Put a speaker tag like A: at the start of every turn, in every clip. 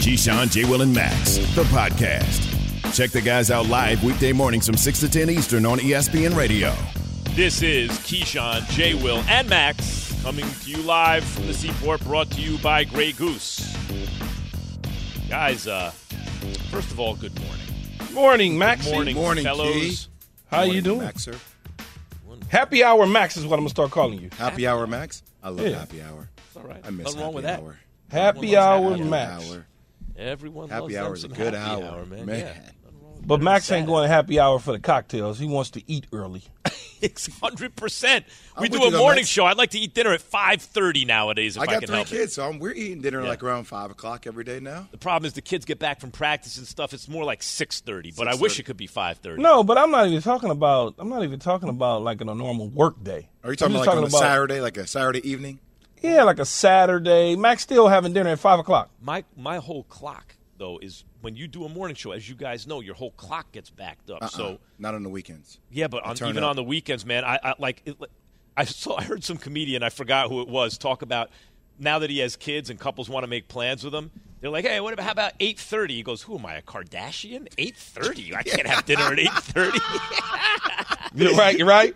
A: Keyshawn, J. Will, and Max, the podcast. Check the guys out live weekday mornings from 6 to 10 Eastern on ESPN Radio.
B: This is Keyshawn, J. Will, and Max coming to you live from the Seaport, brought to you by Grey Goose. Guys, first of all, good morning.
C: Morning, Max.
B: Good morning, fellows.
D: Key.
C: How you doing?
D: Max, sir.
C: Happy Hour Max is what I'm going to start calling you.
D: Happy Hour Max? I love
C: Yeah.
D: Happy Hour.
B: It's all right.
D: I miss
B: Nothing wrong
D: Happy
B: with that.
D: Hour.
C: Happy
B: Everyone loves
C: Hour
B: Happy
C: Max.
D: Hour.
B: Everyone
D: Happy
B: loves
D: Hour
B: them
D: is a
B: some
D: good
B: happy
D: hour,
B: man.
D: man.
B: Yeah.
C: But Max ain't going to Happy Hour for the cocktails. He wants to eat early.
B: It's 100%. We
D: I'm
B: do
D: with
B: a
D: you,
B: morning
D: Max.
B: show. I'd like to eat dinner at 5:30 nowadays if I
D: I got
B: can
D: 3
B: help it.
D: kids, so we're eating dinner
B: Yeah.
D: like around 5 o'clock every day now.
B: The problem is the kids get back from practice and stuff. It's more like 6:30, but I wish it could be 5:30.
C: No, but I'm not even talking about like in a normal work day.
D: Are you talking
C: I'm
D: about
C: just
D: like on a Saturday, like a Saturday evening?
C: Yeah, like a Saturday. Max still having dinner at 5 o'clock.
B: My whole clock, though, is when you do a morning show, as you guys know, your whole clock gets backed up. So
D: Not on the weekends.
B: yeah, but even on the weekends, man, I heard some comedian, I forgot who it was, talk about now that he has kids and couples want to make plans with him. They're like, hey, how about 8:30? He goes, who am I, a Kardashian? 8:30? I can't have dinner at 8:30.
C: You're right.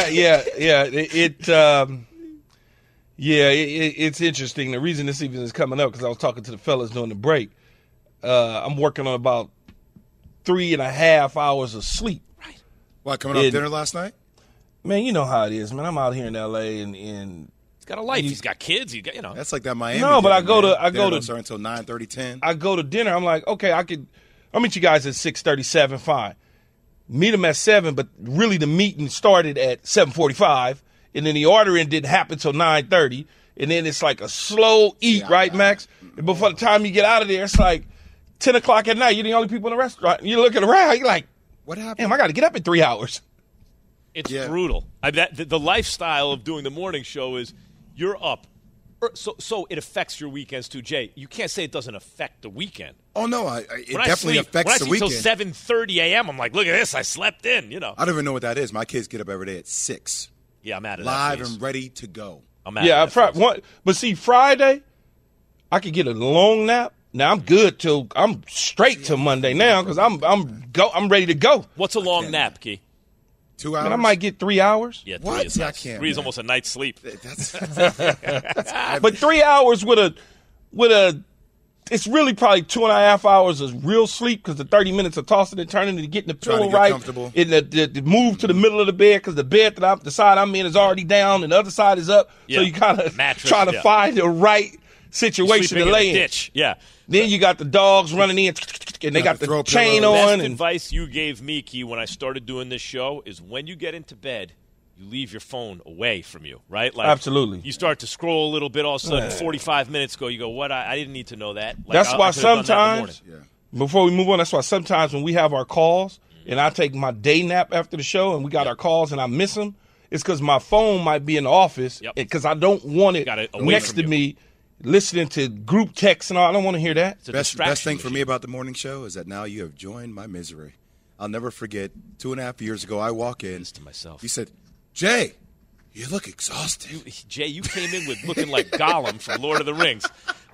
C: It's interesting. The reason this even is coming up because I was talking to the fellas during the break. I'm working on about 3.5 hours of sleep.
B: Right.
D: What, coming off dinner last night?
C: Man, you know how it is, man. I'm out here in L.A. and
B: He's got a life. He's got kids.
D: That's like that Miami.
C: No, but
D: dinner,
C: I go
D: man.
C: to- I go
D: Dinner
C: to-
D: don't start until 9:30, 10.
C: I go to dinner. I'm like, okay, I'll meet you guys at 6:37. Fine. Meet them at 7, but really the meeting started at 7:45, and then the ordering didn't happen till 9:30, and then it's like a slow eat, right, Max? And before the time you get out of there, it's like 10 o'clock at night. You're the only people in the restaurant. You're looking around. You're like,
D: What happened?
C: damn, I got to get up in 3 hours.
B: It's
D: Yeah.
B: brutal. The lifestyle of doing the morning show is you're up. So it affects your weekends too, Jay. You can't say it doesn't affect the weekend.
D: Oh, no, it
B: When
D: definitely affects the
B: when I sleep
D: weekend.
B: till 7:30 a.m., I'm like, look at this. I slept in,
D: I don't even know what that is. My kids get up every day at 6.
B: Yeah, I'm out of
D: Live
B: that phase.
D: and ready to go.
B: I'm out
C: Yeah,
B: of that phase.
C: but see, Friday, I could get a long nap. Now I'm good till I'm straight till Monday now because I'm ready to go.
B: What's a long nap, Key?
D: 2 hours?
C: And I might get 3 hours.
B: Yeah,
D: What?
B: 3 is
D: Yeah, I
B: nice.
D: can't,
B: 3 is
D: man.
B: almost a night's sleep.
C: But 3 hours with a, it's really probably 2.5 hours of real sleep because the 30 minutes of tossing and turning and getting the
D: Trying to
C: pillow
D: get
C: right,
D: comfortable.
C: and the move to the middle of the bed because the bed the side I'm in is already down and the other side is up.
B: Yeah.
C: So you kind of
B: Mattress,
C: try to
B: yeah.
C: find the right situation
B: Sleeping
C: to
B: in
C: lay
B: a
C: in.
B: ditch. Yeah.
C: Then you got the dogs running in and they got
D: throw
C: the
D: a
C: chain
D: pillow.
B: Best
C: on. And
B: advice you gave me, Key, when I started doing this show is when you get into bed, you leave your phone away from you, right? Like
C: Absolutely.
B: You start to scroll a little bit, all of a sudden 45 minutes go, you go, what? I didn't need to know that. Like,
C: that's
B: I
C: why
B: could have done that in the
C: sometimes,
B: morning.
C: before we move on, that's why sometimes when we have our calls and I take my day nap after the show and we got our calls and I miss them, it's because my phone might be in the office
B: Yep.
C: because I don't want it
B: Got it away
C: next
B: from
C: to
B: you.
C: me listening to group texts and all. I don't want to hear that.
B: It's a
D: Best
B: distraction
D: thing for me
B: machine.
D: about the morning show is that now you have joined my misery. I'll never forget, 2.5 years ago, I walk in.
B: This to myself.
D: You said, Jay, you look exhausted.
B: Jay, you came in with looking like Gollum from Lord of the Rings.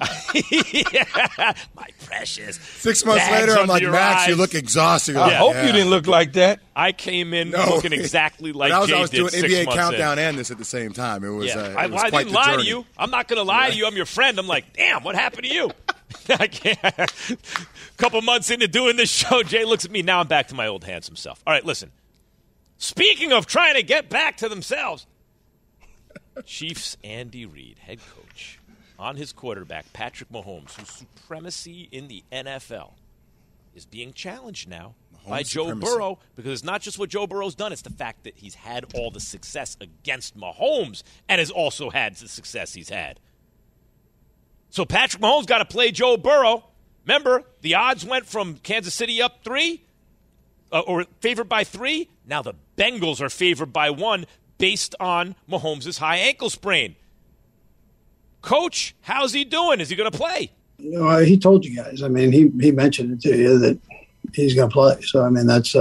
B: My precious.
D: 6 months
B: bags
D: later, I'm
B: under
D: like,
B: your
D: Max, you
B: eyes.
D: look exhausted.
C: I hope you didn't look like that.
B: I came in
D: No.
B: looking exactly like
D: But
B: Jay
D: I was
B: did
D: doing
B: 6
D: NBA
B: months
D: Countdown
B: in.
D: and this at the same time. It was,
B: Yeah.
D: it
B: I
D: was quite
B: didn't
D: the
B: lie
D: journey.
B: to you. I'm not going to lie to you. I'm your friend. I'm like, damn, what happened to you? I can't. Couple months into doing this show, Jay looks at me. Now I'm back to my old handsome self. All right, listen. Speaking of trying to get back to themselves, Chiefs Andy Reid, head coach, on his quarterback, Patrick Mahomes, whose supremacy in the NFL is being challenged now by Joe
D: supremacy.
B: Burrow, because it's not just what Joe Burrow's done, it's the fact that he's had all the success against Mahomes and has also had the success he's had. So Patrick Mahomes got to play Joe Burrow. Remember, the odds went from Kansas City up 3, or favored by 3. Now the Bengals are favored by 1 based on Mahomes' high ankle sprain. Coach, how's he doing? Is he going to play?
E: He told you guys. I mean, he mentioned it to you that he's going to play. So, I mean, that's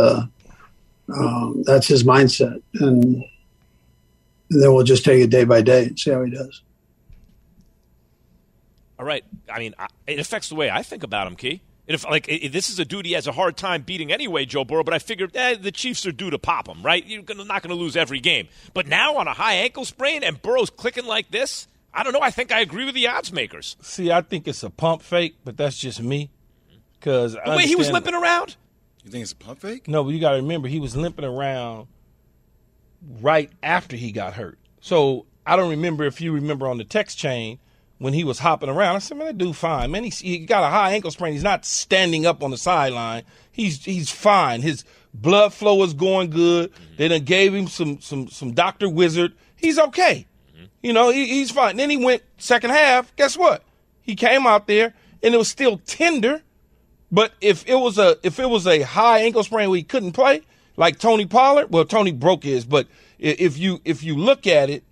E: his mindset. And then we'll just take it day by day and see how he does.
B: All right. I mean, it affects the way I think about him, Key. This is a dude he has a hard time beating anyway, Joe Burrow, but I figured the Chiefs are due to pop him, right? You're not going to lose every game. But now on a high ankle sprain and Burrow's clicking like this, I don't know. I think I agree with the odds makers.
C: See, I think it's a pump fake, but that's just me. Because
B: the way he was limping around?
D: You think it's a pump fake?
C: No, but you got to remember, he was limping around right after he got hurt. So I don't remember if you remember on the text chain when he was hopping around. I said, man, that dude fine. Man, he got a high ankle sprain. He's not standing up on the sideline. He's fine. His blood flow is going good. They done gave him some Dr. Wizard. He's okay. You know, he's fine. Then he went second half. Guess what? He came out there, and it was still tender. But if it was a high ankle sprain where he couldn't play, like Tony Pollard, well, Tony broke his, but if you look at it,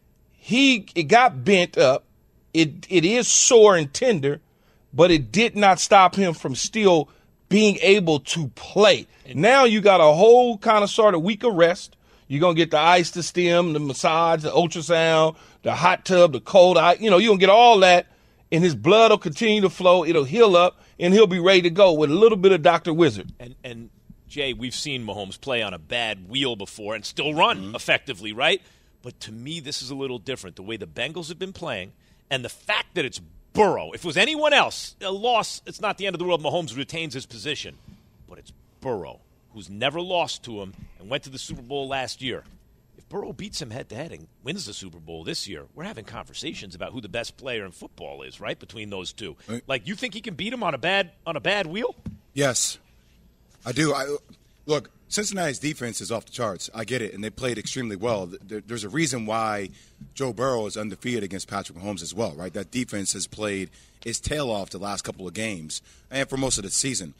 C: it got bent up. It is sore and tender, but it did not stop him from still being able to play. Now you got a whole kind of sort of week of rest. You're going to get the ice to stem, the massage, the ultrasound, the hot tub, the cold ice. You know, you're going to get all that, and his blood will continue to flow. It'll heal up, and he'll be ready to go with a little bit of Dr. Wizard.
B: And Jay, we've seen Mahomes play on a bad wheel before and still run effectively, right? But to me, this is a little different. The way the Bengals have been playing and the fact that it's Burrow. If it was anyone else, a loss, it's not the end of the world. Mahomes retains his position. But it's Burrow, who's never lost to him and went to the Super Bowl last year. If Burrow beats him head-to-head and wins the Super Bowl this year, we're having conversations about who the best player in football is, right, between those two.
D: Right.
B: Like, you think he can beat him on a bad wheel?
D: Yes, I do. Look, Cincinnati's defense is off the charts. I get it, and they played extremely well. There's a reason why Joe Burrow is undefeated against Patrick Mahomes as well, right? That defense has played its tail off the last couple of games and for most of the season.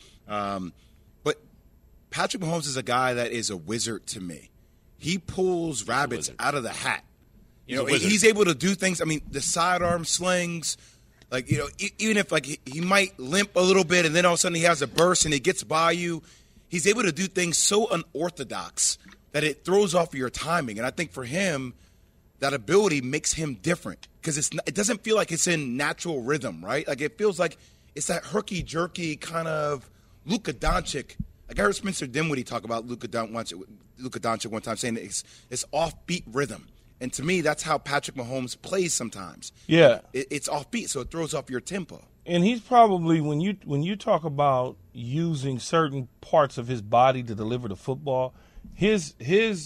D: But Patrick Mahomes is a guy that is a wizard to me. He pulls rabbits out of the hat. He's able to do things. I mean, the sidearm slings, like, you know, even if like he might limp a little bit and then all of a sudden he has a burst and he gets by you, he's able to do things so unorthodox that it throws off your timing. And I think for him, that ability makes him different because it doesn't feel like it's in natural rhythm, right? Like it feels like it's that herky-jerky kind of Luka Doncic. Like I heard Spencer Dinwiddie talk about Luka Doncic one time saying it's offbeat rhythm. And to me, that's how Patrick Mahomes plays sometimes.
C: Yeah.
D: It's offbeat, so it throws off your tempo.
C: And he's probably, when you talk about using certain parts of his body to deliver the football, his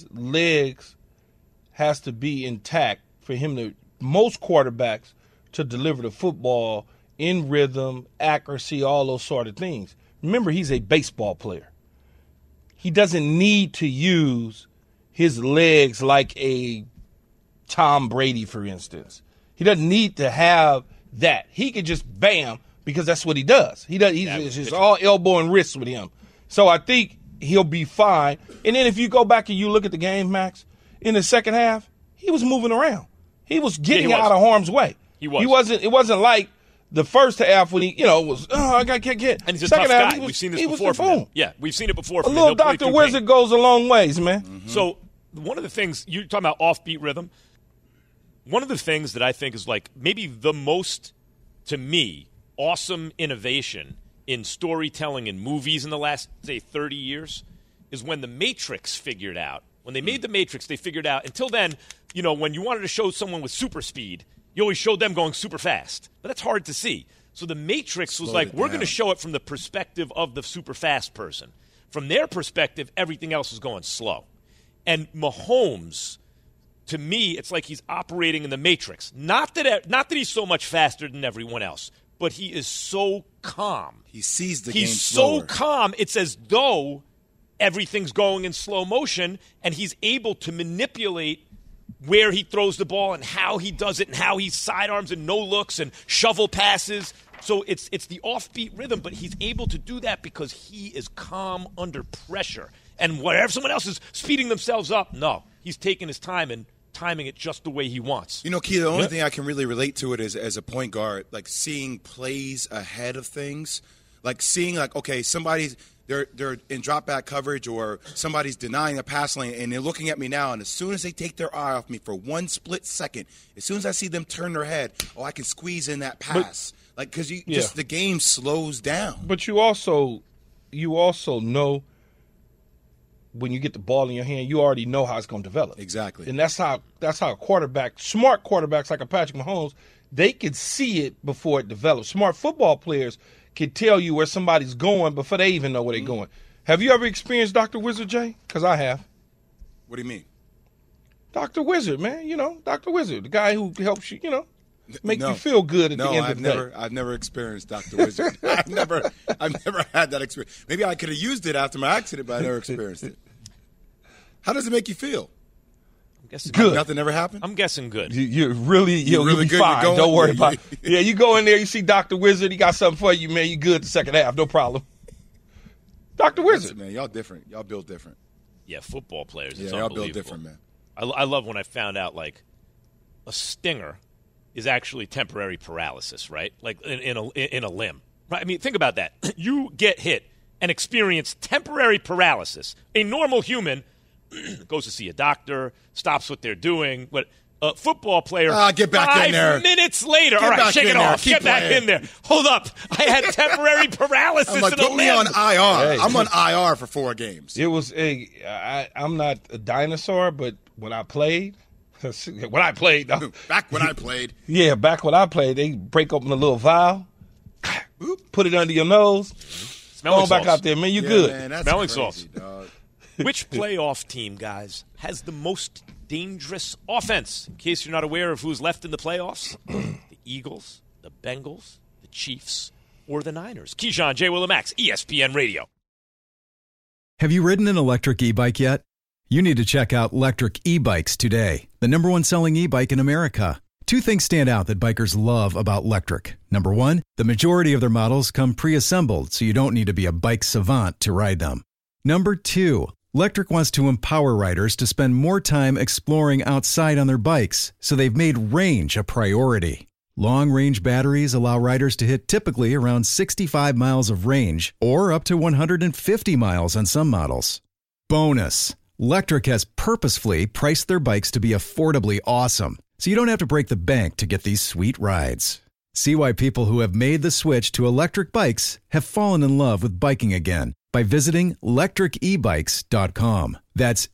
C: legs has to be intact for him to, most quarterbacks, to deliver the football in rhythm, accuracy, all those sort of things. Remember, he's a baseball player. He doesn't need to use his legs like a Tom Brady, for instance. He doesn't need to have that. He can just bam, because that's what he does. It's just all elbow and wrist with him. So I think he'll be fine. And then if you go back and you look at the game, Max, in the second half, he was moving around. He was getting out of harm's way.
B: He was.
C: It wasn't like the first half when he, was, I got to get.
B: And he's a
C: second
B: tough
C: half,
B: guy. We've seen this before from him. Yeah, we've seen it before from
C: him.
B: him.
C: A little Dr. Wizard goes a long ways, man.
B: Mm-hmm. So one of the things, you're talking about offbeat rhythm. One of the things that I think is like maybe the most, to me, awesome innovation in storytelling in movies in the last, say, 30 years is when The Matrix figured out. When they made The Matrix, they figured out, until then, when you wanted to show someone with super speed, you always showed them going super fast. But that's hard to see. So The Matrix was like, we're going to show it from the perspective of the super fast person. From their perspective, everything else is going slow. And Mahomes, to me, it's like he's operating in the Matrix. Not that he's so much faster than everyone else, but he is so calm.
D: He sees the game
B: slower. He's so calm, it's as though everything's going in slow motion, and he's able to manipulate where he throws the ball and how he does it and how he sidearms and no-looks and shovel passes. So it's the offbeat rhythm, but he's able to do that because he is calm under pressure. And wherever someone else is speeding themselves up, no, he's taking his time and timing it just the way he wants.
D: Key, the only thing I can really relate to it is as a point guard, like seeing plays ahead of things, like seeing like, okay, somebody's they're in drop back coverage or somebody's denying a pass lane and they're looking at me now, and as soon as they take their eye off me for 1 split second, as soon as I see them turn their head, I can squeeze in that pass. Because just the game slows down.
C: But you also know when you get the ball in your hand, you already know how it's going to develop.
D: Exactly.
C: And that's how a quarterback, smart quarterbacks like a Patrick Mahomes, they can see it before it develops. Smart football players can tell you where somebody's going before they even know where they're going. Have you ever experienced Dr. Wizard, Jay? Because I have.
D: What do you mean?
C: Dr. Wizard, man. Dr. Wizard, the guy who helps you, make you feel good at the end of the day.
D: I've never experienced Dr. Wizard. I've never had that experience. Maybe I could have used it after my accident, but I never experienced it. How does it make you feel?
B: I'm guessing
C: good.
D: Nothing ever happened?
B: I'm guessing good.
C: You'll be
D: good.
C: fine. Don't worry about it. Yeah, you go in there, you see Dr. Wizard, he got something for you, man. You good the second half, no problem. Dr. Wizard.
D: Man, y'all different. Y'all built different.
B: Yeah, football players.
D: Yeah,
B: it's
D: y'all
B: unbelievable.
D: built different, man.
B: I love when I found out, like, a stinger is actually temporary paralysis, right? Like in a limb. Right? I mean, think about that. You get hit and experience temporary paralysis. A normal human goes to see a doctor, stops what they're doing. But a football player,
D: get back in there.
B: 5 minutes later, all right, shake it off. Get back in there. Hold up. I had temporary paralysis
D: I'm like,
B: in a
D: put me on
B: limb.
D: IR.
C: Hey.
D: I'm on IR for 4 games.
C: It was I'm not a dinosaur, but when I played,
D: Back when I played.
C: Yeah, back when I played, they break open a little vial, put it under your nose,
B: Smelling
C: go back
B: salts.
C: out there, man. You good?
D: Man, that's
B: Smelling
D: crazy,
B: salts.
D: dog.
B: Which playoff team, guys, has the most dangerous offense? In case you're not aware of who's left in the playoffs, the Eagles, the Bengals, the Chiefs, or the Niners. Keyshawn, J. Willimax, ESPN Radio.
F: Have you ridden an electric e-bike yet? You need to check out Lectric E-Bikes today, the #1 selling e-bike in America. 2 things stand out that bikers love about Lectric. Number 1, the majority of their models come pre-assembled, so you don't need to be a bike savant to ride them. Number 2, Lectric wants to empower riders to spend more time exploring outside on their bikes, so they've made range a priority. Long-range batteries allow riders to hit typically around 65 miles of range, or up to 150 miles on some models. Bonus! Lectric has purposefully priced their bikes to be affordably awesome, so you don't have to break the bank to get these sweet rides. See why people who have made the switch to electric bikes have fallen in love with biking again by visiting lectricebikes.com. That's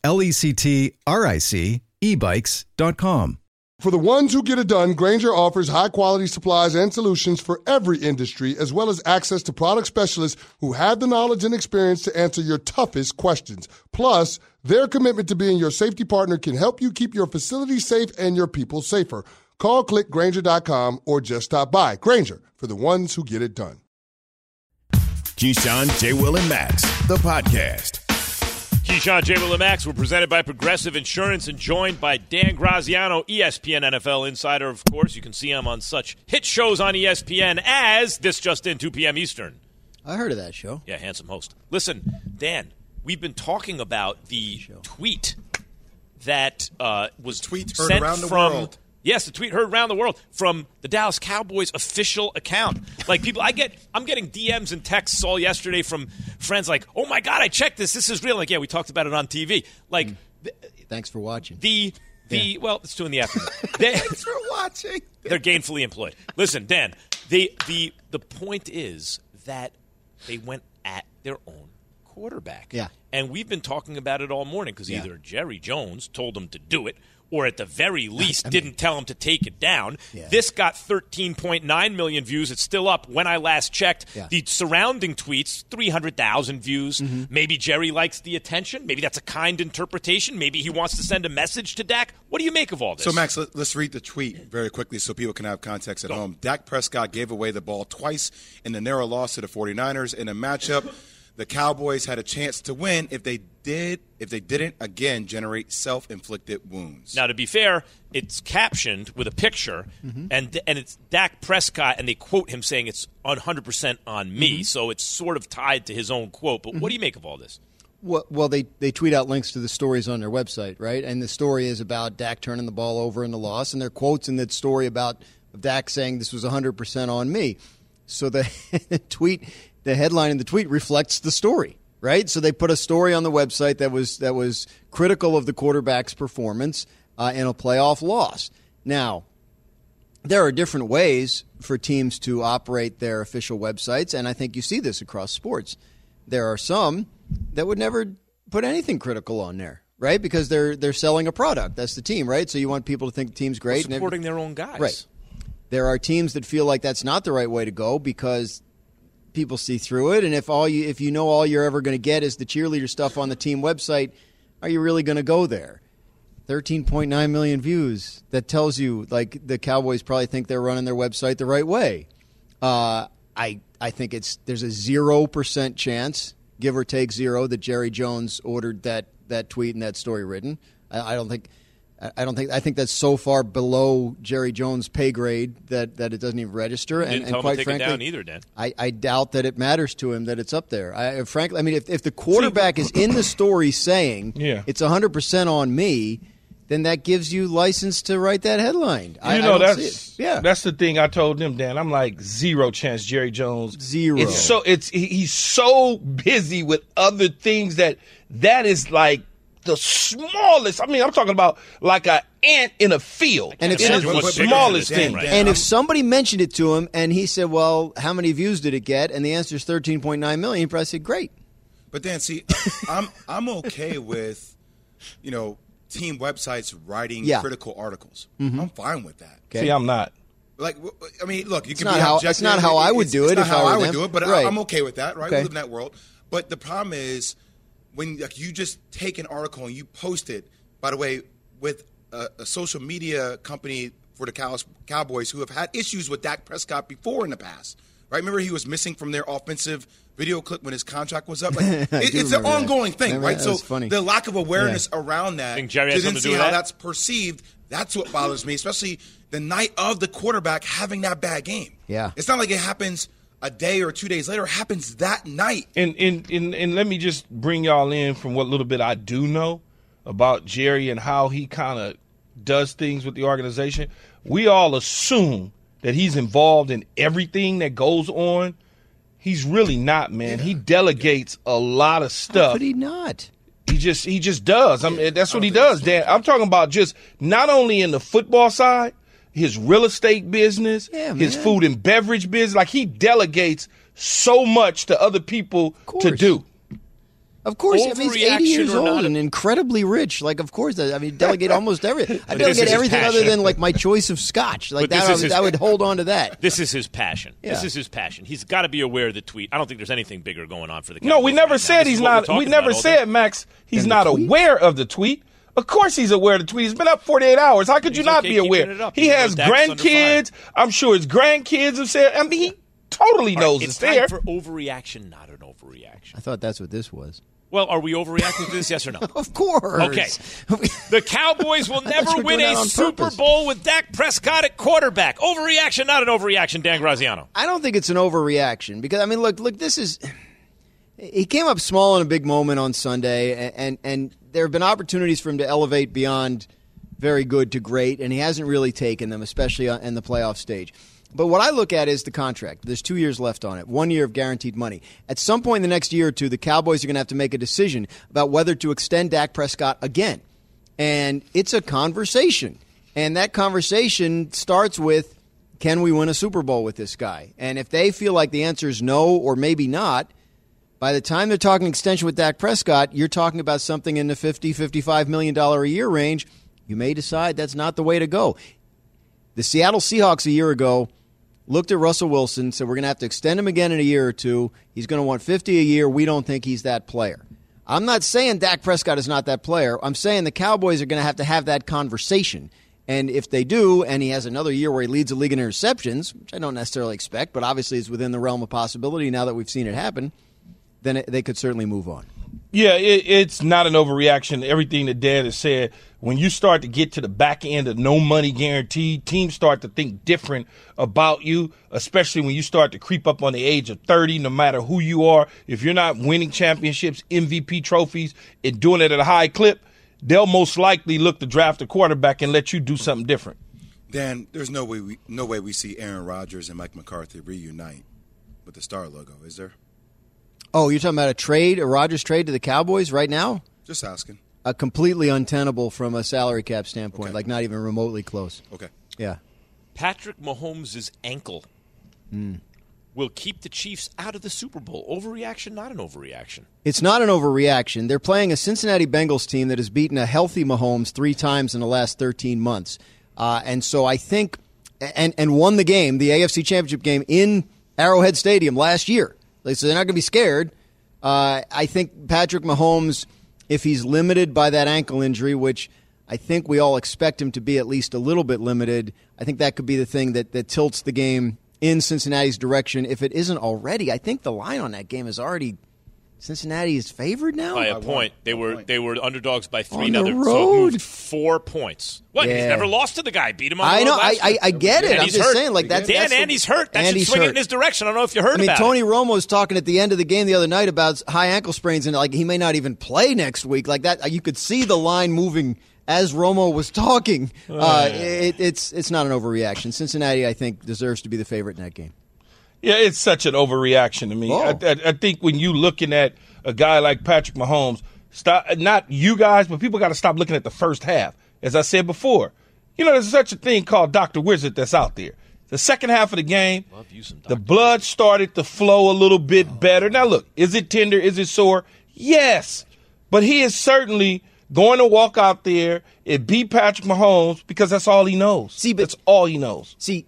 F: LECTRIC ebikes.com.
G: For the ones who get it done, Grainger offers high-quality supplies and solutions for every industry, as well as access to product specialists who have the knowledge and experience to answer your toughest questions. Plus, their commitment to being your safety partner can help you keep your facility safe and your people safer. Call clickgrainger.com or just stop by. Grainger, for the ones who get it done.
A: Keyshawn, J. Will, and Max, the podcast.
B: Keyshawn, J. Willimax, we're presented by Progressive Insurance and joined by Dan Graziano, ESPN NFL insider, of course. You can see him on such hit shows on ESPN as This Just In, 2 p.m. Eastern.
H: I heard of that show.
B: Yeah, handsome host. Listen, Dan, we've been talking about the tweet that was
D: Tweet heard
B: sent
D: around the
B: from
D: world.
B: Yes, the tweet heard around the world from the Dallas Cowboys official account. Like people, I'm getting DMs and texts all yesterday from friends like, "Oh my God, I checked this. This is real." Like, yeah, we talked about it on TV. Like,
H: thanks for watching.
B: Well, it's 2 p.m.
D: Thanks for watching.
B: They're gainfully employed. Listen, Dan, the point is that they went at their own quarterback.
H: Yeah.
B: And we've been talking about it all morning because either Jerry Jones told them to do it or at the very least didn't tell him to take it down.
H: Yeah.
B: This got 13.9 million views. It's still up when I last checked.
H: Yeah.
B: The surrounding tweets, 300,000 views.
H: Mm-hmm.
B: Maybe Jerry likes the attention. Maybe that's a kind interpretation. Maybe he wants to send a message to Dak. What do you make of all this?
D: So, Max, let's read the tweet very quickly so people can have context at home. Dak Prescott gave away the ball twice in the narrow loss to the 49ers in a matchup the Cowboys had a chance to win if they didn't again generate self-inflicted wounds.
B: Now, to be fair, it's captioned with a picture, and it's Dak Prescott, and they quote him saying it's 100% on me, so it's sort of tied to his own quote. But what do you make of all this?
H: Well, they tweet out links to the stories on their website, right? And the story is about Dak turning the ball over in the loss, and there are quotes in that story about Dak saying this was 100% on me. So the tweet, the headline in the tweet reflects the story. right? So they put a story on the website that was critical of the quarterback's performance in a playoff loss. Now, there are different ways for teams to operate their official websites, and I think you see this across sports. There are some that would never put anything critical on there, right? Because they're selling a product. That's the team, right? So you want people to think the team's great.
B: Supporting their own guys.
H: Right. There are teams that feel like that's not the right way to go because people see through it, and if you know all you're ever going to get is the cheerleader stuff on the team website, are you really going to go there? 13.9 million views. That tells you, like, the Cowboys probably think they're running their website the right way. I think there's a 0% chance, give or take 0, that Jerry Jones ordered that tweet and that story written. I think that's so far below Jerry Jones' pay grade that it doesn't even register.
B: Didn't tell him
H: quite
B: to take
H: frankly,
B: it down either, Dan.
H: I doubt that it matters to him that it's up there. Frankly, I mean, if the quarterback is in the story saying it's 100% on me, then that gives you license to write that headline.
C: That's the thing I told them, Dan. I'm like, 0 chance Jerry Jones.
H: 0.
C: He's so busy with other things that is like the smallest. I mean, I'm talking about like an ant in a field.
H: And
C: it is the smallest thing.
B: Right
H: and
B: now.
H: if somebody mentioned it to him and he said, well, how many views did it get? And the answer is 13.9 million, he probably said, great.
D: But Dan, see, I'm okay with, team websites writing critical articles.
H: Mm-hmm.
D: I'm fine with that.
C: Okay. See, I'm not.
D: Like, I mean, look, you can
H: be
D: objective.
H: That's not how I would do it.
D: It's not how I would
H: them.
D: do it, but
H: right.
D: I'm okay with that, right?
H: Okay.
D: We live in that world. But the problem is when you just take an article and you post it, by the way, with a social media company for the Cowboys who have had issues with Dak Prescott before in the past, right? Remember he was missing from their offensive video clip when his contract was up. Like, it's an ongoing thing, right? So the lack of awareness around that,
B: think Jerry has
D: to then
B: something to
D: see
B: do
D: how
B: with that?
D: that's perceived, that's what bothers me, especially the night of the quarterback having that bad game.
H: Yeah.
D: It's not like it happens a day or 2 days later. It happens that night.
C: And let me just bring y'all in from what little bit I do know about Jerry and how he kind of does things with the organization. We all assume that he's involved in everything that goes on. He's really not, man. Yeah. He delegates a lot of stuff.
H: How could he not?
C: He just does. I mean, that's what he does, Dan. I'm talking about just not only in the football side, his real estate business, his food and beverage business. Like, he delegates so much to other people to do.
H: Of course, I mean, he's 80 years old and incredibly rich. Like, of course, I mean, delegate almost everything. I delegate everything other than, like, my choice of scotch. Like, that, I would hold on to that.
B: This is his passion. Yeah. This is his passion. He's got to be aware of the tweet. I don't think there's anything bigger going on for the Cowboys.
C: No, we never said he's not. We never said, Max, he's not aware of the tweet. Of course he's aware of the tweet. He's been up 48 hours. How could you not be aware? He has grandkids. I'm sure his grandkids have said. I mean, he totally knows it's there.
B: It's time for overreaction, not an overreaction.
H: I thought that's what this was.
B: Well, are we overreacting to this, yes or no?
H: Of course.
B: Okay. The Cowboys will never win a Super Bowl with Dak Prescott at quarterback. Overreaction, not an overreaction, Dan Graziano.
H: I don't think it's an overreaction because, I mean, look, this is – he came up small in a big moment on Sunday, and there have been opportunities for him to elevate beyond very good to great, and he hasn't really taken them, especially in the playoff stage. But what I look at is the contract. There's 2 years left on it, 1 year of guaranteed money. At some point in the next year or two, the Cowboys are going to have to make a decision about whether to extend Dak Prescott again. And it's a conversation. And that conversation starts with, can we win a Super Bowl with this guy? And if they feel like the answer is no or maybe not, by the time they're talking extension with Dak Prescott, you're talking about something in the $50, $55 million a year range. You may decide that's not the way to go. The Seattle Seahawks a year ago looked at Russell Wilson, said we're going to have to extend him again in a year or two. He's going to want $50 a year. We don't think he's that player. I'm not saying Dak Prescott is not that player. I'm saying the Cowboys are going to have that conversation. And if they do, and he has another year where he leads the league in interceptions, which I don't necessarily expect, but obviously is within the realm of possibility now that we've seen it happen, then they could certainly move on.
C: Yeah, it's not an overreaction. Everything that Dan has said, when you start to get to the back end of no money guaranteed, teams start to think different about you, especially when you start to creep up on the age of 30, no matter who you are. If you're not winning championships, MVP trophies, and doing it at a high clip, they'll most likely look to draft a quarterback and let you do something different.
D: Dan, there's no way we see Aaron Rodgers and Mike McCarthy reunite with the star logo, is there?
H: Oh, you're talking about a Rodgers trade to the Cowboys right now?
D: Just asking.
H: Completely untenable from a salary cap standpoint,
D: Okay.
H: like not even remotely close.
D: Okay.
H: Yeah.
B: Patrick Mahomes' ankle will keep the Chiefs out of the Super Bowl. Overreaction, not an overreaction.
H: It's not an overreaction. They're playing a Cincinnati Bengals team that has beaten a healthy Mahomes 3 times in the last 13 months. And so I think, and won the game, the AFC Championship game in Arrowhead Stadium last year. So they're not going to be scared. I think Patrick Mahomes, if he's limited by that ankle injury, which I think we all expect him to be at least a little bit limited, I think that could be the thing that tilts the game in Cincinnati's direction. If it isn't already, I think the line on that game is already Cincinnati is favored now.
B: By a point. They were underdogs by 3
H: On
B: now.
H: the
B: So it
H: road.
B: moved 4 points. What?
H: Yeah.
B: He's never lost to the guy. Beat him on the
H: I
B: road
H: know.
B: last year.
H: I get it.
B: And
H: I'm
B: he's
H: just
B: hurt.
H: saying, like that's
B: Andy's hurt. That should
H: Andy's
B: swing it
H: hurt.
B: in his direction. I don't know if you heard
H: I mean,
B: about
H: Tony
B: it.
H: Romo was talking at the end of the game the other night about high ankle sprains, and like he may not even play next week. Like that, you could see the line moving as Romo was talking. It's not an overreaction. Cincinnati, I think, deserves to be the favorite in that game.
C: Yeah, it's such an overreaction to me.
H: Oh.
C: I think when you looking at a guy like Patrick Mahomes, not you guys, but people got to stop looking at the first half. As I said before, there's such a thing called Dr. Wizard that's out there. The second half of the game, the blood started to flow a little bit better. Now, look, is it tender? Is it sore? Yes. But he is certainly going to walk out there and beat Patrick Mahomes because that's all he knows. That's all he knows.
H: See,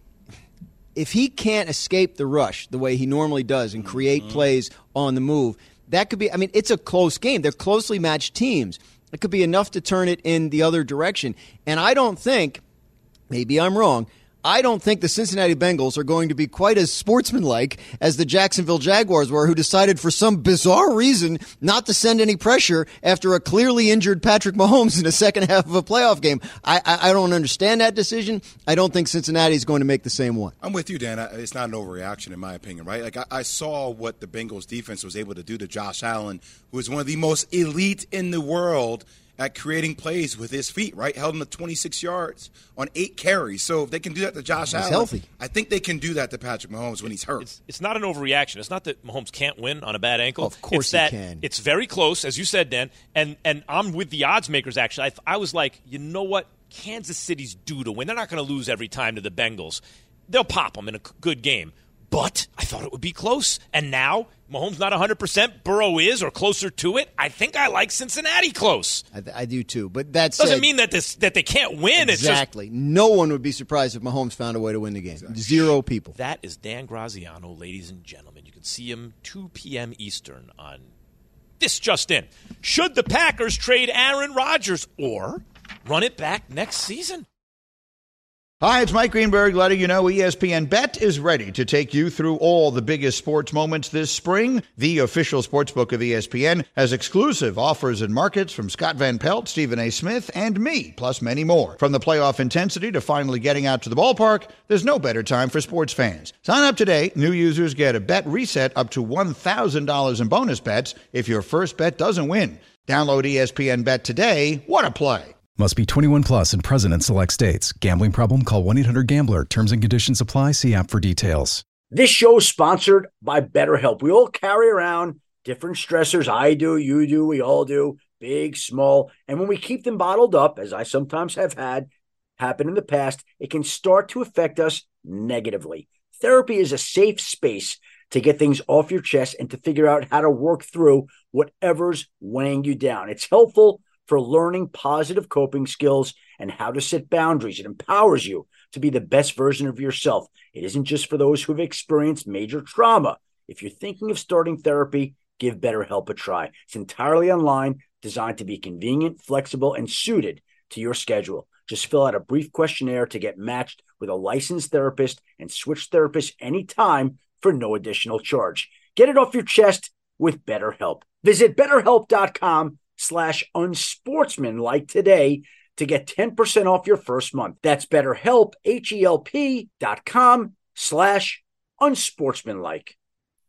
H: if he can't escape the rush the way he normally does and create plays on the move, that could be – I mean, it's a close game. They're closely matched teams. It could be enough to turn it in the other direction. And I don't think – maybe I'm wrong – I don't think the Cincinnati Bengals are going to be quite as sportsmanlike as the Jacksonville Jaguars were, who decided for some bizarre reason not to send any pressure after a clearly injured Patrick Mahomes in the second half of a playoff game. I don't understand that decision. I don't think Cincinnati is going to make the same one.
D: I'm with you, Dan. It's not an overreaction in my opinion, right? Like I saw what the Bengals defense was able to do to Josh Allen, who is one of the most elite in the world at creating plays with his feet, right? Held him to 26 yards on 8 carries. So if they can do that to Josh Allen,
H: healthy.
D: I think they can do that to Patrick Mahomes when he's hurt.
B: It's not an overreaction. It's not that Mahomes can't win on a bad ankle.
H: Oh, of course
B: it's that
H: he can.
B: It's very close, as you said, Dan. And I'm with the odds makers, actually. I was like, you know what? Kansas City's due to win. They're not going to lose every time to the Bengals. They'll pop them in a good game. But I thought it would be close. And now Mahomes not 100%. Burrow is or closer to it. I think I like Cincinnati close.
H: I do too. But that
B: doesn't mean that they can't win.
H: Exactly. No one would be surprised if Mahomes found a way to win the game. Exactly. 0 people.
B: That is Dan Graziano, ladies and gentlemen. You can see him 2 p.m. Eastern on This Just In. Should the Packers trade Aaron Rodgers or run it back next season?
I: Hi, it's Mike Greenberg letting you know ESPN Bet is ready to take you through all the biggest sports moments this spring. The official sportsbook of ESPN has exclusive offers and markets from Scott Van Pelt, Stephen A. Smith, and me, plus many more. From the playoff intensity to finally getting out to the ballpark, there's no better time for sports fans. Sign up today. New users get a bet reset up to $1,000 in bonus bets if your first bet doesn't win. Download ESPN Bet today. What a play.
F: Must be 21 plus and present in select states. Gambling problem? Call 1-800-GAMBLER. Terms and conditions apply. See app for details.
J: This show is sponsored by BetterHelp. We all carry around different stressors. I do, you do, we all do, big, small. And when we keep them bottled up, as I sometimes have had happen in the past, it can start to affect us negatively. Therapy is a safe space to get things off your chest and to figure out how to work through whatever's weighing you down. It's helpful for learning positive coping skills and how to set boundaries. It empowers you to be the best version of yourself. It isn't just for those who have experienced major trauma. If you're thinking of starting therapy, give BetterHelp a try. It's entirely online, designed to be convenient, flexible, and suited to your schedule. Just fill out a brief questionnaire to get matched with a licensed therapist and switch therapists anytime for no additional charge. Get it off your chest with BetterHelp. Visit BetterHelp.com/unsportsmanlike today to get 10% off your first month. That's BetterHelp, HELP.com/unsportsmanlike.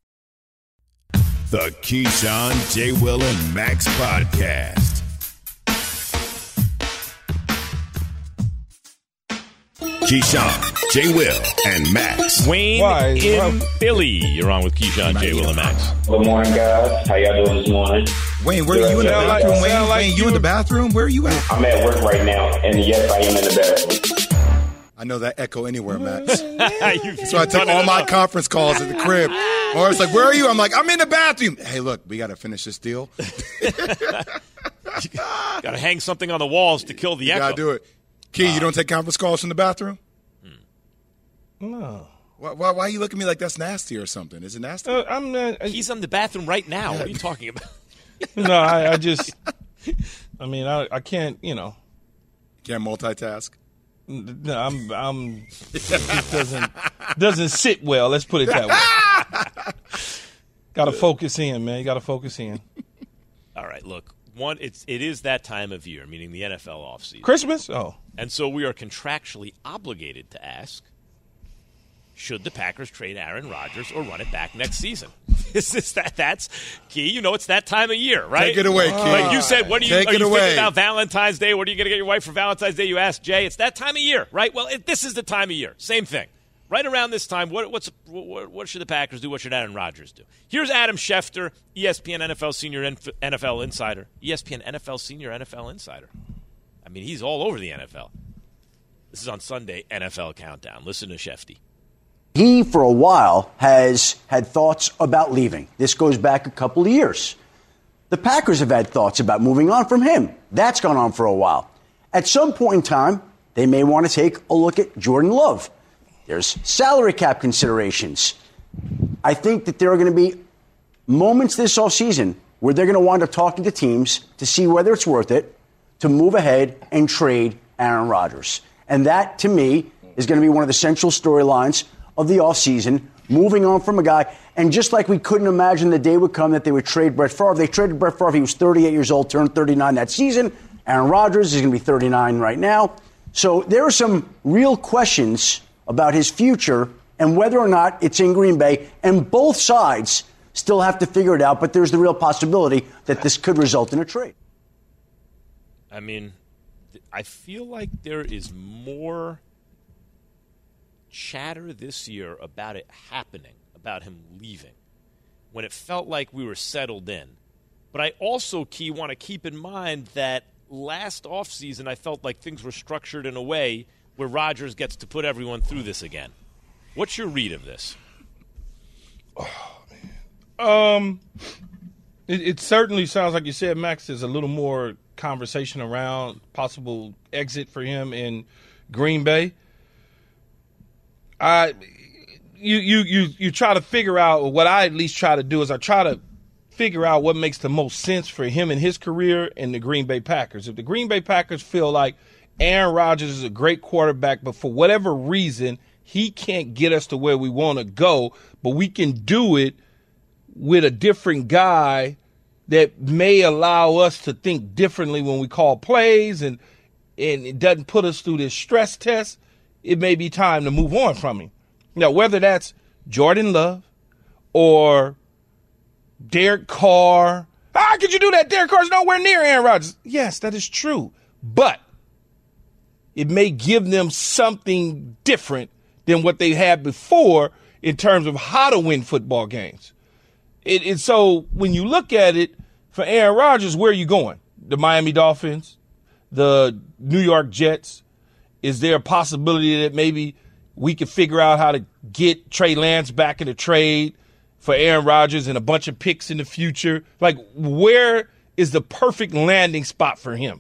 A: The Keyshawn, J. Will, and Max Podcast. Keyshawn, J. J. Will and Max.
B: Wayne in Philly. You're on with Keyshawn, J. Will, and Max.
K: Good morning, guys. How y'all doing this morning?
D: Wayne, where are you in the bathroom? Wayne, you in the bathroom? Where are you at?
K: I'm at work right now, and yes, I am in the bathroom.
D: I know that echo anywhere, Max. So I take all my conference calls at the crib. Or it's like, where are you? I'm like, I'm in the bathroom. Hey, look, we got to finish this deal.
B: Got to hang something on the walls to kill the echo.
D: Got to do it. Key, you don't take conference calls from the bathroom?
C: No.
D: Why are you looking at me like that's nasty or something? Is it nasty?
C: I'm not.
B: He's in the bathroom right now. What are you talking about?
C: No, I just. I mean, I can't.
D: Can't multitask.
C: No, I'm. It doesn't sit well. Let's put it that way. Got to focus in, man. You got to focus in.
B: All right, look. It is that time of year, meaning the NFL offseason.
C: Christmas? Oh.
B: And so we are contractually obligated to ask, should the Packers trade Aaron Rodgers or run it back next season? That's Key. It's that time of year, right?
D: Take it away, Key.
B: Like you said, are you thinking
D: away.
B: about Valentine's Day? What are you going to get your wife for Valentine's Day? You asked Jay. It's that time of year, right? Well, this is the time of year. Same thing. Right around this time, what should the Packers do? What should Aaron Rodgers do? Here's Adam Schefter, ESPN NFL Senior NFL Insider. ESPN NFL Senior NFL Insider. I mean, he's all over the NFL. This is on Sunday, NFL Countdown. Listen to Shefty.
J: He, for a while, has had thoughts about leaving. This goes back a couple of years. The Packers have had thoughts about moving on from him. That's gone on for a while. At some point in time, they may want to take a look at Jordan Love. There's salary cap considerations. I think that there are going to be moments this offseason where they're going to wind up talking to teams to see whether it's worth it to move ahead and trade Aaron Rodgers. And that, to me, is going to be one of the central storylines of the offseason, moving on from a guy. And just like we couldn't imagine the day would come that they would trade Brett Favre, they traded Brett Favre. He was 38 years old, turned 39 that season. Aaron Rodgers is going to be 39 right now. So there are some real questions about his future and whether or not it's in Green Bay. And both sides still have to figure it out, but there's the real possibility that this could result in a trade.
B: I mean, I feel like there is more chatter this year about it happening, about him leaving, when it felt like we were settled in. But I also, Key, want to keep in mind that last offseason I felt like things were structured in a way where Rodgers gets to put everyone through this again. What's your read of this?
C: Oh, man. It certainly sounds like you said, Max, there's a little more conversation around possible exit for him in Green Bay. You try to figure out, or what I at least try to do is I try to figure out what makes the most sense for him and his career and the Green Bay Packers. If the Green Bay Packers feel like Aaron Rodgers is a great quarterback, but for whatever reason, he can't get us to where we want to go, but we can do it with a different guy that may allow us to think differently when we call plays and it doesn't put us through this stress test, it may be time to move on from him. Now, whether that's Jordan Love or Derek Carr. How could you do that? Derek Carr's nowhere near Aaron Rodgers. Yes, that is true. But it may give them something different than what they had before in terms of how to win football games. So when you look at it, for Aaron Rodgers, where are you going? The Miami Dolphins? The New York Jets? Is there a possibility that maybe we could figure out how to get Trey Lance back in the trade for Aaron Rodgers and a bunch of picks in the future? Like, where is the perfect landing spot for him?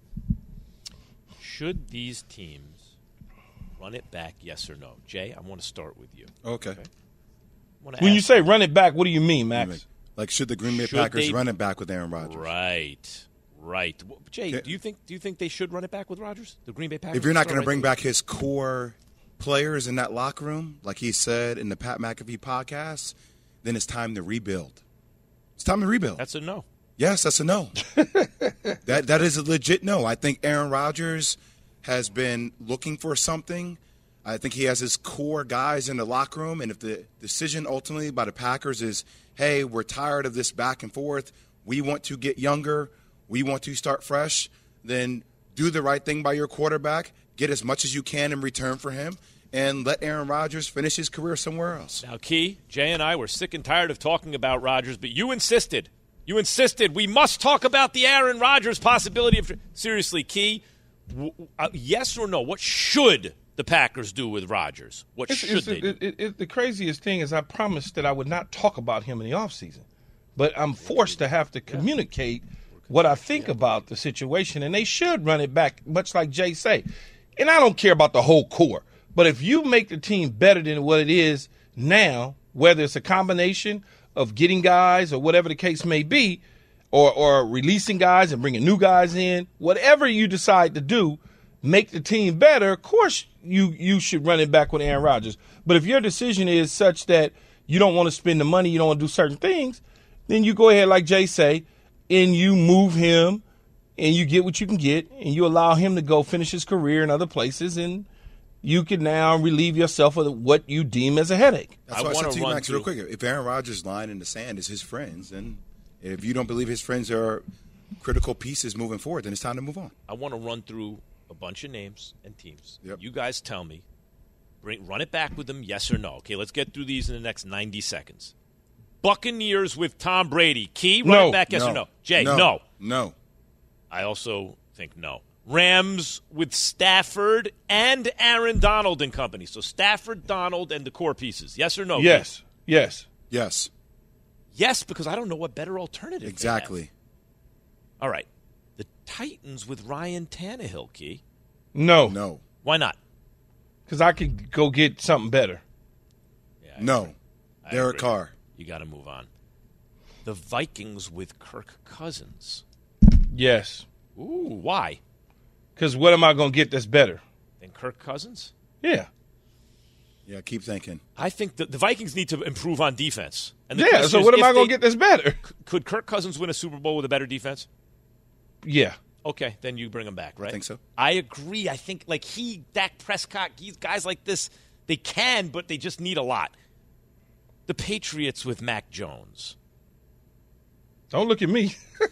B: Should these teams run it back, yes or no? Jay, I want to start with you.
D: Okay.
C: When you say run it back, what do you mean, Max?
D: Like, should the Green Bay Packers run it back with Aaron Rodgers?
B: Right. Jay, do you think they should run it back with Rodgers? The Green Bay Packers?
D: If you're not going to bring back his core players in that locker room, like he said in the Pat McAfee podcast, then it's time to rebuild. It's time to rebuild.
B: That's a no.
D: Yes, that's a no. That is a legit no. I think Aaron Rodgers has been looking for something. I think he has his core guys in the locker room, and if the decision ultimately by the Packers is, hey, we're tired of this back and forth, we want to get younger, we want to start fresh, then do the right thing by your quarterback, get as much as you can in return for him, and let Aaron Rodgers finish his career somewhere else.
B: Now, Key, Jay and I were sick and tired of talking about Rodgers, but you insisted. You insisted we must talk about the Aaron Rodgers possibility of – seriously, Key, yes or no, what should the Packers do with Rodgers? What should they do?
C: The craziest thing is I promised that I would not talk about him in the offseason, but I'm forced to have to communicate what I think about the situation, and they should run it back, much like Jay say. And I don't care about the whole core, but if you make the team better than what it is now, whether it's a combination of getting guys or whatever the case may be, or releasing guys and bringing new guys in, whatever you decide to do, make the team better, of course you should run it back with Aaron Rodgers. But if your decision is such that you don't want to spend the money, you don't want to do certain things, then you go ahead, like Jay say, and you move him and you get what you can get and you allow him to go finish his career in other places, and you can now relieve yourself of what you deem as a headache.
D: That's why I said to you, Max, real quick, if Aaron Rodgers' line in the sand is his friends, and if you don't believe his friends are critical pieces moving forward, then it's time to move on.
B: I want to run through a bunch of names and teams.
D: Yep.
B: You guys tell me, run it back with them, yes or no. Okay, let's get through these in the next 90 seconds. Buccaneers with Tom Brady. Key, run it back, yes or no? Jay, no.
D: No.
B: I also think no. Rams with Stafford and Aaron Donald and company. So Stafford, Donald, and the core pieces. Yes or no?
C: Yes. Yes.
D: Yes.
B: Yes, because I don't know what better alternative
D: Exactly.
B: they have. All right. The Titans with Ryan Tannehill, Key.
C: No.
D: No.
B: Why not?
C: Because I could go get something better.
B: Yeah,
D: No. Derek Carr.
B: You got to move on. The Vikings with Kirk Cousins.
C: Yes.
B: Ooh, why?
C: Because what am I going to get that's better?
B: Than Kirk Cousins?
C: Yeah.
D: Yeah, keep thinking.
B: I think the Vikings need to improve on defense. And
C: So what am I going to get that's better?
B: Could Kirk Cousins win a Super Bowl with a better defense?
C: Yeah.
B: Okay, then you bring him back, right?
D: I think so.
B: I agree. I think Dak Prescott, guys like this, they can, but they just need a lot. The Patriots with Mac Jones.
C: Don't look at me.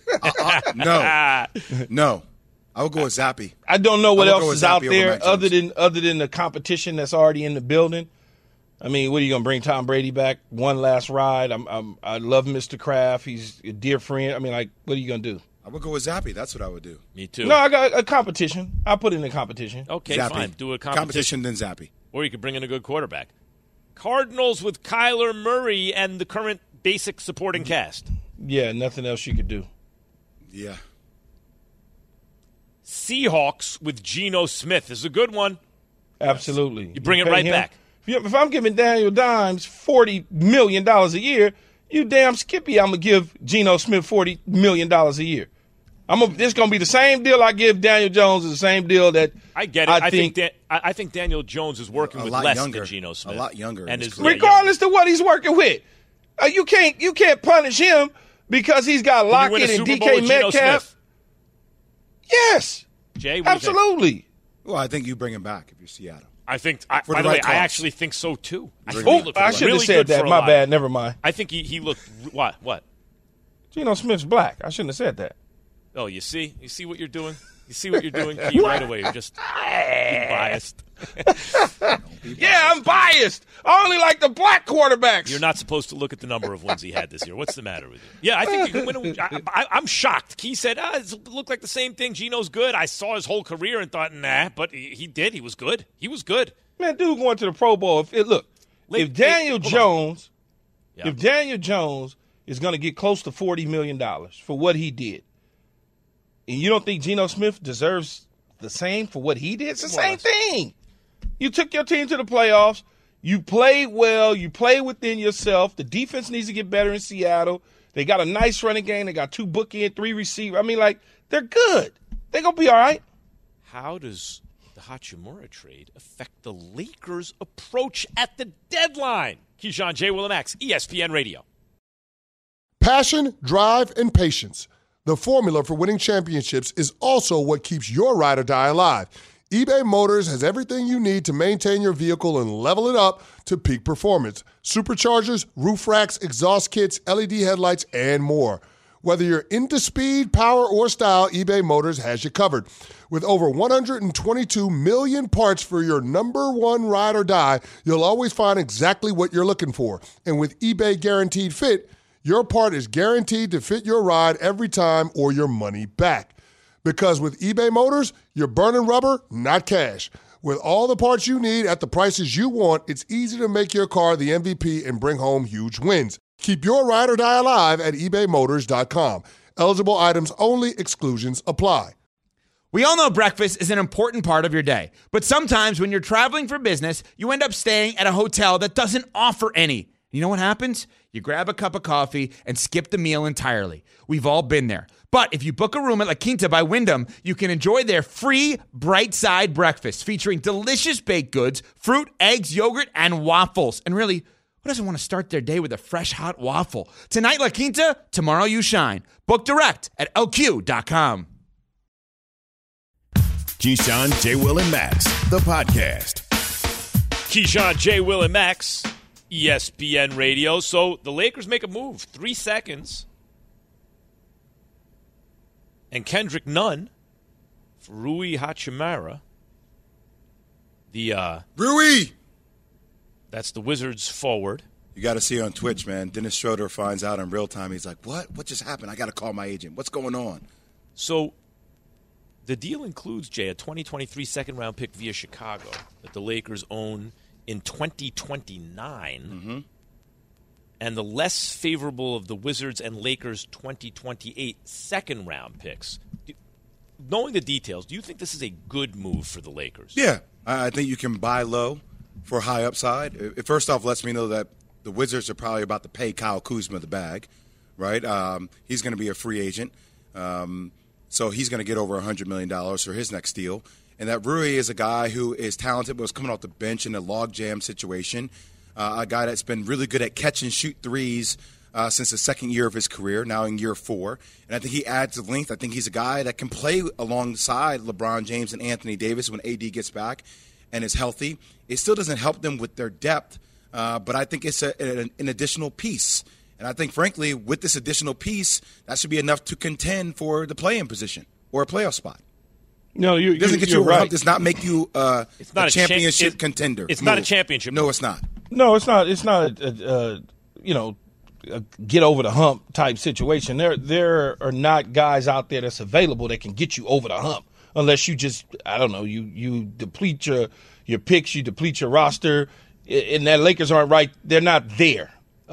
D: No. No. I would go with Zappy.
C: I don't know what else is out there other than the competition that's already in the building. I mean, what are you going to bring Tom Brady back? One last ride. I love Mr. Kraft. He's a dear friend. I mean, what are you going to do?
D: I would go with Zappy. That's what I would do.
B: Me too.
C: No, I got a competition. I'll put in a competition.
B: Okay,
D: Zappy.
B: fine. Do a competition.
D: Then Zappy.
B: Or you could bring in a good quarterback. Cardinals with Kyler Murray and the current basic supporting cast.
C: Yeah, nothing else you could do.
D: Yeah.
B: Seahawks with Geno Smith is a good one.
C: Absolutely.
B: You bring it right back.
C: If I'm giving Daniel Dimes $40 million a year, you damn skippy, I'm going to give Geno Smith $40 million a year. This going to be the same deal I give Daniel Jones, is the same deal that
B: I get it. I think Daniel Jones is working with less than Geno Smith.
D: A lot younger.
B: And is
C: regardless to what he's working with. You can't punish him because he's got Lockett and DK Metcalf. Yes.
B: Jay,
C: absolutely.
D: Well, I think you bring him back if you're Seattle.
B: I think, by the way, I actually think so too.
C: I should have said that. My bad. Never mind.
B: I think he looked what?
C: Geno Smith's black. I shouldn't have said that.
B: Oh, you see what you're doing? You see what you're doing? Right away, you're just biased.
C: Yeah, I'm biased. I only like the black quarterbacks.
B: You're not supposed to look at the number of wins he had this year. What's the matter with you? Yeah, I think you can win. I'm shocked. Key said, it looked like the same thing. Geno's good. I saw his whole career and thought, nah, but he did. He was good. He was good.
C: Man, dude going to the Pro Bowl. If Daniel Jones is going to get close to $40 million for what he did, and you don't think Geno Smith deserves the same for what he did? It's the same thing. You took your team to the playoffs. You played well. You played within yourself. The defense needs to get better in Seattle. They got a nice running game. They got 2 bookend, 3 receiver. I mean, they're good. They're going to be all right.
B: How does the Hachimura trade affect the Lakers' approach at the deadline? Keyshawn, J. Will and Max, ESPN Radio.
G: Passion, drive, and patience. The formula for winning championships is also what keeps your ride or die alive. eBay Motors has everything you need to maintain your vehicle and level it up to peak performance. Superchargers, roof racks, exhaust kits, LED headlights, and more. Whether you're into speed, power, or style, eBay Motors has you covered. With over 122 million parts for your number one ride or die, you'll always find exactly what you're looking for. And with eBay Guaranteed Fit, your part is guaranteed to fit your ride every time or your money back. Because with eBay Motors, you're burning rubber, not cash. With all the parts you need at the prices you want, it's easy to make your car the MVP and bring home huge wins. Keep your ride or die alive at ebaymotors.com. Eligible items only. Exclusions apply.
L: We all know breakfast is an important part of your day, but sometimes when you're traveling for business, you end up staying at a hotel that doesn't offer any. You know what happens? You grab a cup of coffee and skip the meal entirely. We've all been there. But if you book a room at La Quinta by Wyndham, you can enjoy their free Bright Side breakfast featuring delicious baked goods, fruit, eggs, yogurt, and waffles. And really, who doesn't want to start their day with a fresh, hot waffle? Tonight, La Quinta, tomorrow you shine. Book direct at lq.com.
A: Keyshawn, J. Will, and Max, the podcast.
B: Keyshawn, J. Will, and Max, ESPN Radio. So the Lakers make a move, 3 seconds. And Kendrick Nunn for Rui Hachimura.
D: Rui!
B: That's the Wizards forward.
D: You got to see it on Twitch, man. Dennis Schroeder finds out in real time. He's like, what? What just happened? I got to call my agent. What's going on?
B: So the deal includes, Jay, a 2023 second-round pick via Chicago that the Lakers own in 2029.
D: Mm-hmm.
B: And the less favorable of the Wizards and Lakers 2028 second-round picks. Knowing the details, do you think this is a good move for the Lakers?
D: Yeah. I think you can buy low for high upside. It first off lets me know that the Wizards are probably about to pay Kyle Kuzma the bag, right? He's going to be a free agent. So he's going to get over $100 million for his next deal. And that Rui is a guy who is talented but was coming off the bench in a logjam situation. A guy that's been really good at catch and shoot threes since the second year of his career, now in year 4. And I think he adds length. I think he's a guy that can play alongside LeBron James and Anthony Davis when AD gets back and is healthy. It still doesn't help them with their depth, but I think it's an additional piece. And I think, frankly, with this additional piece, that should be enough to contend for the play-in position or a playoff spot.
C: No,
D: it doesn't get you
C: right.
D: It does not make you a championship contender.
B: It's not a championship.
D: No, it's not.
C: No, it's not. It's not a get over the hump type situation. There are not guys out there that's available that can get you over the hump unless you just, I don't know, you deplete your picks, you deplete your roster, and that Lakers aren't right. They're not there.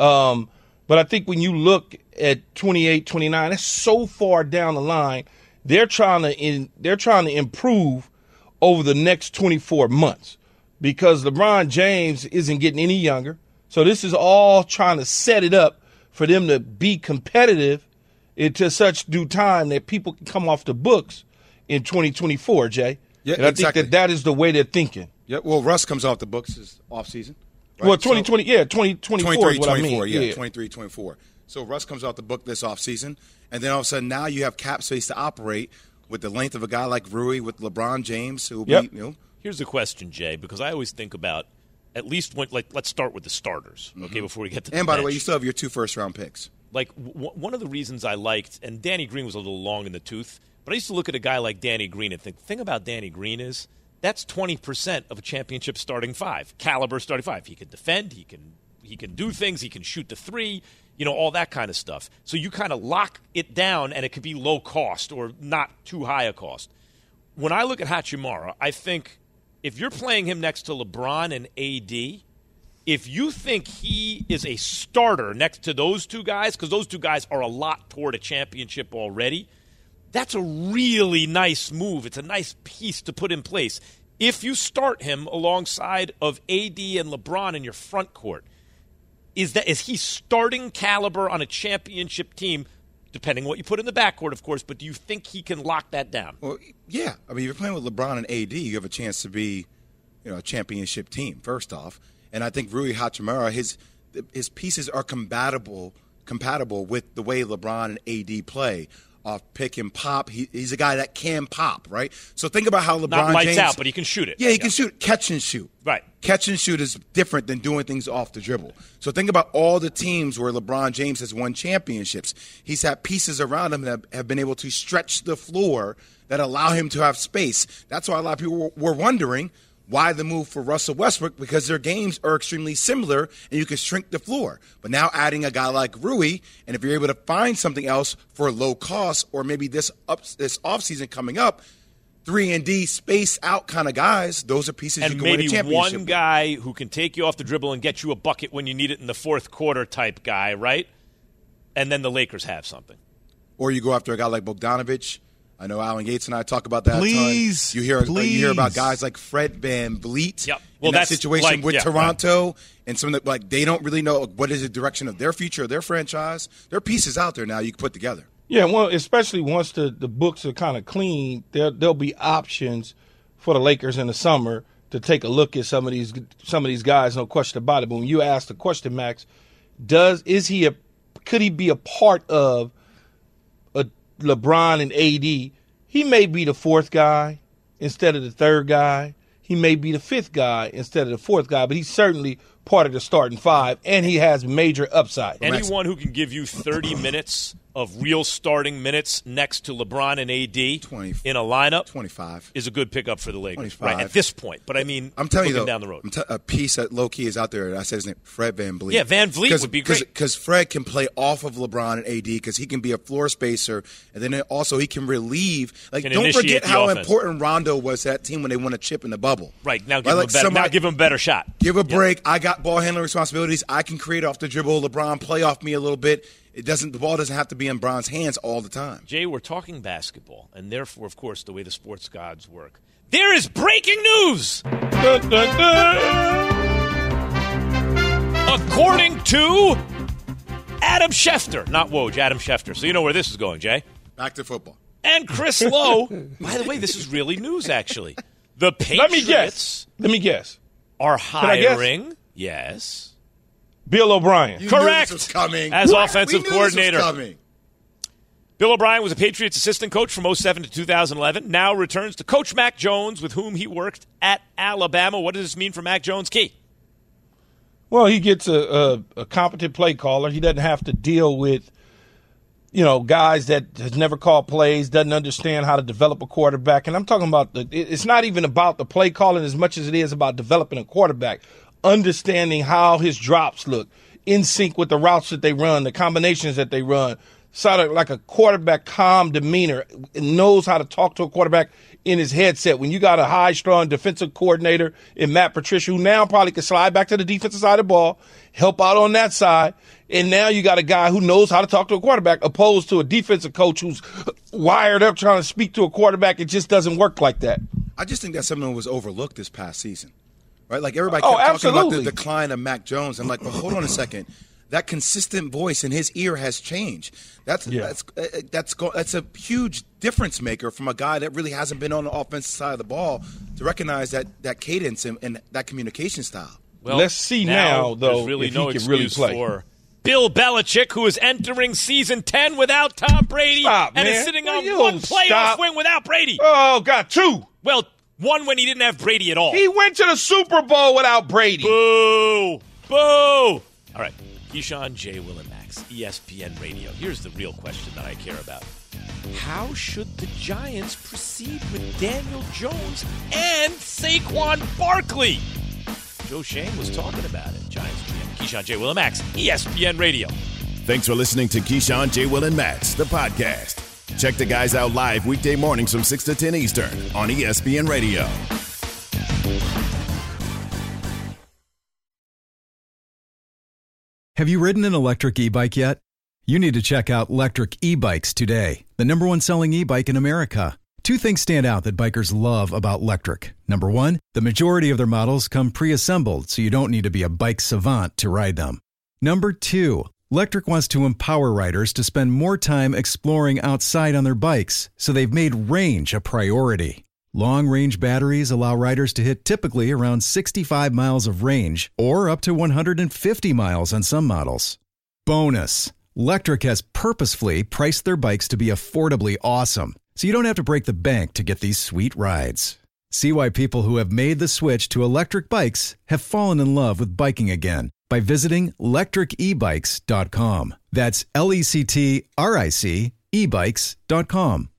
C: But I think when you look at 28, 29, that's so far down the line. They're trying to improve over the next 24 months because LeBron James isn't getting any younger. So this is all trying to set it up for them to be competitive into such due time that people can come off the books in 2024, Jay.
D: Yeah,
C: and I
D: exactly.
C: think that is the way they're thinking.
D: Yeah, well, Russ comes off the books this offseason. Right?
C: Well, 2024 is what I mean.
D: Yeah, 23, 24. So Russ comes off the book this offseason, and then all of a sudden now you have cap space to operate with the length of a guy like Rui, with LeBron James, who will be,
B: Here's the question, Jay, because I always think about at least let's start with the starters, okay, before we get to the
D: And by the
B: bench.
D: way, you still have your 2 first-round picks.
B: Like, one of the reasons I liked, and Danny Green was a little long in the tooth, but I used to look at a guy like Danny Green and think, the thing about Danny Green is that's 20% of a championship starting 5, caliber starting 5. He can defend, he can do things, he can shoot the 3, all that kind of stuff. So you kind of lock it down, and it could be low cost or not too high a cost. When I look at Hachimura, I think if you're playing him next to LeBron and AD, if you think he is a starter next to those two guys, because those two guys are a lot toward a championship already, that's a really nice move. It's a nice piece to put in place. If you start him alongside of AD and LeBron in your front court, is he starting caliber on a championship team, depending on what you put in the backcourt, of course, but do you think he can lock that down?
D: Well, yeah. I mean, if you're playing with LeBron and AD, you have a chance to be a championship team, first off. And I think Rui Hachimura, his pieces are compatible with the way LeBron and AD play. pick and pop. He's a guy that can pop, right? So think about how LeBron
B: Not lights
D: James,
B: out, but he can shoot it.
D: Yeah, he can shoot. Catch and shoot.
B: Right.
D: Catch and shoot is different than doing things off the dribble. So think about all the teams where LeBron James has won championships. He's had pieces around him that have been able to stretch the floor that allow him to have space. That's why a lot of people were wondering why the move for Russell Westbrook, because their games are extremely similar and you can shrink the floor. But now adding a guy like Rui, and if you're able to find something else for low cost, or maybe this offseason coming up, 3-and-D space out kind of guys, those are pieces
B: and
D: you can win a championship
B: maybe one
D: with.
B: guy who can take you off the dribble and get you a bucket when you need it in the fourth quarter type guy, right? And then the Lakers have something.
D: Or you go after a guy like Bogdanovich. I know Alan Yates and I talk about that
C: Please,
D: a ton. You hear about guys like Fred VanVleet in that situation with Toronto, and some of the, they don't really know what is the direction of their future, of their franchise. There are pieces out there now you can put together.
C: Yeah, well, especially once the books are kind of clean, there'll be options for the Lakers in the summer to take a look at some of these guys, no question about it. But when you ask the question, Max, could he be a part of a LeBron and AD? He may be the fourth guy instead of the third guy. He may be the fifth guy instead of the fourth guy, but he's certainly part of the starting five, and he has major upside.
B: Anyone who can give you 30 minutes of real starting minutes next to LeBron and AD in a lineup
D: 25
B: is a good pickup for the Lakers
D: 25.
B: right at this point. But I mean,
D: I'm telling you though,
B: down the road.
D: a piece that low key is out there. I said his name, Fred VanVleet.
B: Yeah, VanVleet would be great
D: because Fred can play off of LeBron and AD because he can be a floor spacer, and then also he can relieve. Don't forget how important Rondo was to that team when they won a chip in the bubble.
B: Right now, give him a better shot.
D: Give a break. I got ball handling responsibilities. I can create off the dribble. LeBron play off me a little bit. The ball doesn't have to be in Bron's hands all the time.
B: Jay, we're talking basketball, and therefore, of course, the way the sports gods work. There is breaking news! Dun, dun, dun. According to Adam Schefter, not Woj, Adam Schefter. So you know where this is going, Jay.
D: Back to football.
B: And Chris Lowe. By the way, this is really news, actually. The Patriots
C: Let me guess.
B: Are hiring, yes,
C: Bill O'Brien.
B: Correct.
D: This was coming.
B: As offensive
D: we knew
B: coordinator.
D: This was coming.
B: Bill O'Brien was a Patriots assistant coach from 2007 to 2011. Now returns to Coach Mac Jones, with whom he worked at Alabama. What does this mean for Mac Jones, Key?
C: Well, he gets a competent play caller. He doesn't have to deal with, guys that has never called plays, doesn't understand how to develop a quarterback. And I'm talking about it's not even about the play calling as much as it is about developing a quarterback, understanding how his drops look, in sync with the routes that they run, the combinations that they run. Sort of like a quarterback, calm demeanor, knows how to talk to a quarterback in his headset. When you got a high, strong defensive coordinator in Matt Patricia, who now probably can slide back to the defensive side of the ball, help out on that side, and now you got a guy who knows how to talk to a quarterback, opposed to a defensive coach who's wired up trying to speak to a quarterback. It just doesn't work like that.
D: I just think that's something that was overlooked this past season, right? Like everybody kept talking about the decline of Mac Jones. I'm like, well, hold on a second. That consistent voice in his ear has changed. That's a huge difference maker from a guy that really hasn't been on the offensive side of the ball to recognize that cadence and that communication style.
B: Well,
C: let's see now though,
B: really
C: if
B: no
C: he can really play.
B: For Bill Belichick, who is entering season 10 without Tom Brady and is sitting on one playoff win without Brady.
C: Oh, God, two.
B: Well, one when he didn't have Brady at all.
C: He went to the Super Bowl without Brady.
B: Boo! Boo! All right. Keyshawn, J. Will, and Max, ESPN Radio. Here's the real question that I care about. How should the Giants proceed with Daniel Jones and Saquon Barkley? Joe Shane was talking about it. Giants GM Keyshawn, J. Will, and Max, ESPN Radio.
A: Thanks for listening to Keyshawn, J. Will, and Max, the podcast. Check the guys out live weekday mornings from 6 to 10 Eastern on ESPN Radio.
F: Have you ridden an electric e-bike yet? You need to check out Lectric E-Bikes today, the #1 selling e-bike in America. Two things stand out that bikers love about Lectric. Number one, the majority of their models come pre-assembled, so you don't need to be a bike savant to ride them. Number two, Lectric wants to empower riders to spend more time exploring outside on their bikes, so they've made range a priority. Long-range batteries allow riders to hit typically around 65 miles of range or up to 150 miles on some models. Bonus, Lectric has purposefully priced their bikes to be affordably awesome, so you don't have to break the bank to get these sweet rides. See why people who have made the switch to electric bikes have fallen in love with biking again by visiting lectricebikes.com. That's LECTRIC ebikes.com.